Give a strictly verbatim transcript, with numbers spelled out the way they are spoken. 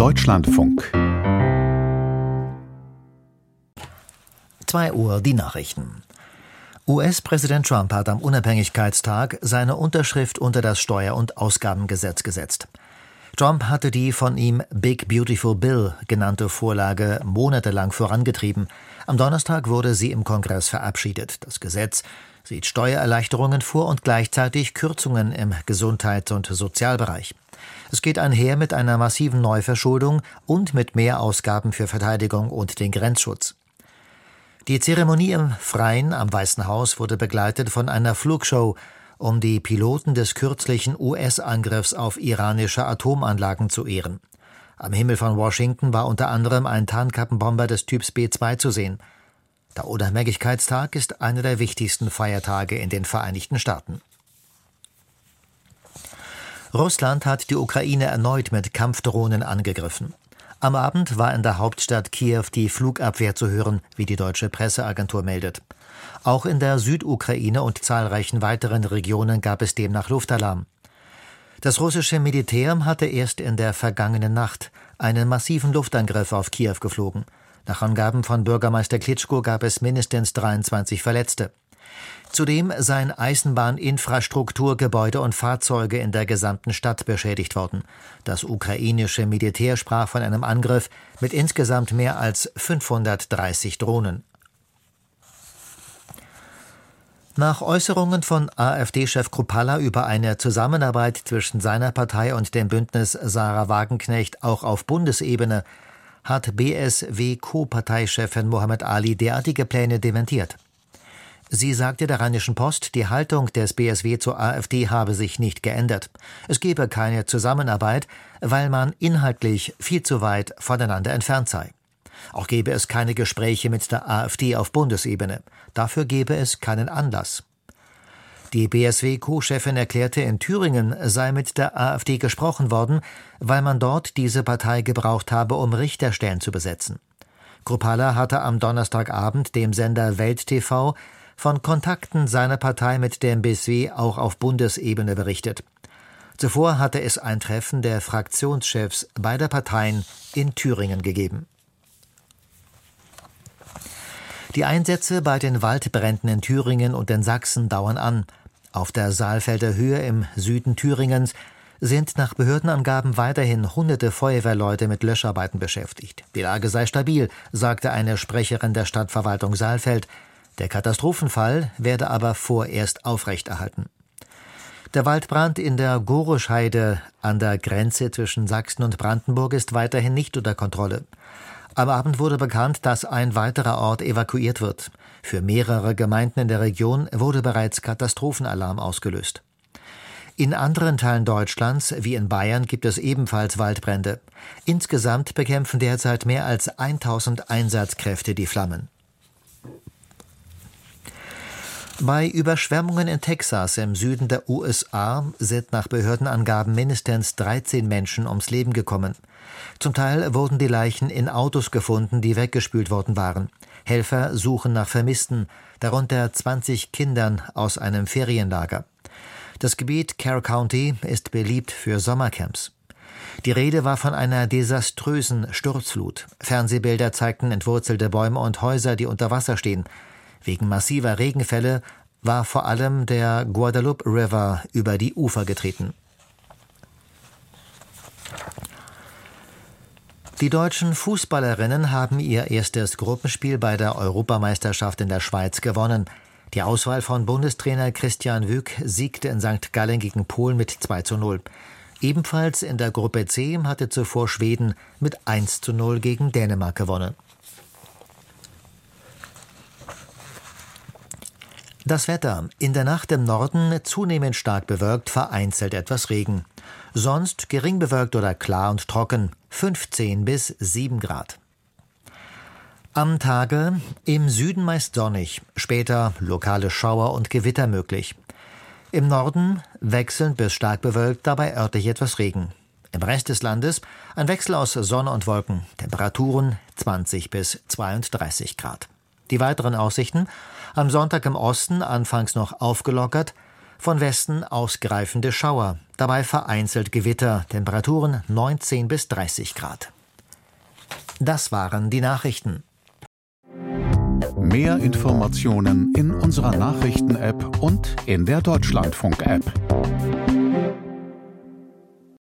Deutschlandfunk. zwei Uhr die Nachrichten. U S-Präsident Trump hat am Unabhängigkeitstag seine Unterschrift unter das Steuer- und Ausgabengesetz gesetzt. Trump hatte die von ihm Big Beautiful Bill genannte Vorlage monatelang vorangetrieben. Am Donnerstag wurde sie im Kongress verabschiedet. Das Gesetz sieht Steuererleichterungen vor und gleichzeitig Kürzungen im Gesundheits- und Sozialbereich. Es geht einher mit einer massiven Neuverschuldung und mit mehr Ausgaben für Verteidigung und den Grenzschutz. Die Zeremonie im Freien am Weißen Haus wurde begleitet von einer Flugshow, um die Piloten des kürzlichen U S-Angriffs auf iranische Atomanlagen zu ehren. Am Himmel von Washington war unter anderem ein Tarnkappenbomber des Typs B zwei zu sehen. Der Unabhängigkeitstag ist einer der wichtigsten Feiertage in den Vereinigten Staaten. Russland hat die Ukraine erneut mit Kampfdrohnen angegriffen. Am Abend war in der Hauptstadt Kiew die Flugabwehr zu hören, wie die deutsche Presseagentur meldet. Auch in der Südukraine und zahlreichen weiteren Regionen gab es demnach Luftalarm. Das russische Militär hatte erst in der vergangenen Nacht einen massiven Luftangriff auf Kiew geflogen. Nach Angaben von Bürgermeister Klitschko gab es mindestens dreiundzwanzig Verletzte. Zudem seien Eisenbahninfrastruktur, Gebäude und Fahrzeuge in der gesamten Stadt beschädigt worden. Das ukrainische Militär sprach von einem Angriff mit insgesamt mehr als fünfhundertdreißig Drohnen. Nach Äußerungen von AfD-Chef Kruppalla über eine Zusammenarbeit zwischen seiner Partei und dem Bündnis Sarah Wagenknecht auch auf Bundesebene hat B S W-Co-Parteichefin Mohammed Ali derartige Pläne dementiert. Sie sagte der Rheinischen Post, die Haltung des B S W zur AfD habe sich nicht geändert. Es gebe keine Zusammenarbeit, weil man inhaltlich viel zu weit voneinander entfernt sei. Auch gebe es keine Gespräche mit der AfD auf Bundesebene. Dafür gebe es keinen Anlass. Die B S W-Co-Chefin erklärte, in Thüringen sei mit der AfD gesprochen worden, weil man dort diese Partei gebraucht habe, um Richterstellen zu besetzen. Kruppalla hatte am Donnerstagabend dem Sender Welt T V von Kontakten seiner Partei mit dem B S W auch auf Bundesebene berichtet. Zuvor hatte es ein Treffen der Fraktionschefs beider Parteien in Thüringen gegeben. Die Einsätze bei den Waldbränden in Thüringen und in Sachsen dauern an. Auf der Saalfelder Höhe im Süden Thüringens sind nach Behördenangaben weiterhin hunderte Feuerwehrleute mit Löscharbeiten beschäftigt. Die Lage sei stabil, sagte eine Sprecherin der Stadtverwaltung Saalfeld. Der Katastrophenfall werde aber vorerst aufrechterhalten. Der Waldbrand in der Gorischheide an der Grenze zwischen Sachsen und Brandenburg ist weiterhin nicht unter Kontrolle. Am Abend wurde bekannt, dass ein weiterer Ort evakuiert wird. Für mehrere Gemeinden in der Region wurde bereits Katastrophenalarm ausgelöst. In anderen Teilen Deutschlands, wie in Bayern, gibt es ebenfalls Waldbrände. Insgesamt bekämpfen derzeit mehr als tausend Einsatzkräfte die Flammen. Bei Überschwemmungen in Texas im Süden der U S A sind nach Behördenangaben mindestens dreizehn Menschen ums Leben gekommen. Zum Teil wurden die Leichen in Autos gefunden, die weggespült worden waren. Helfer suchen nach Vermissten, darunter zwanzig Kindern aus einem Ferienlager. Das Gebiet Carroll County ist beliebt für Sommercamps. Die Rede war von einer desaströsen Sturzflut. Fernsehbilder zeigten entwurzelte Bäume und Häuser, die unter Wasser stehen. Wegen massiver Regenfälle war vor allem der Guadalupe River über die Ufer getreten. Die deutschen Fußballerinnen haben ihr erstes Gruppenspiel bei der Europameisterschaft in der Schweiz gewonnen. Die Auswahl von Bundestrainer Christian Wück siegte in Sankt Gallen gegen Polen mit zwei zu null. Ebenfalls in der Gruppe C hatte zuvor Schweden mit eins zu null gegen Dänemark gewonnen. Das Wetter. In der Nacht im Norden zunehmend stark bewölkt, vereinzelt etwas Regen. Sonst gering bewölkt oder klar und trocken, fünfzehn bis sieben Grad. Am Tage im Süden meist sonnig, später lokale Schauer und Gewitter möglich. Im Norden wechselnd bis stark bewölkt, dabei örtlich etwas Regen. Im Rest des Landes ein Wechsel aus Sonne und Wolken, Temperaturen zwanzig bis zweiunddreißig Grad. Die weiteren Aussichten: am Sonntag im Osten anfangs noch aufgelockert, Von Westen ausgreifende Schauer, dabei vereinzelt Gewitter, Temperaturen neunzehn bis dreißig Grad. Das waren die Nachrichten. Mehr Informationen in unserer Nachrichten-App und in der Deutschlandfunk-App.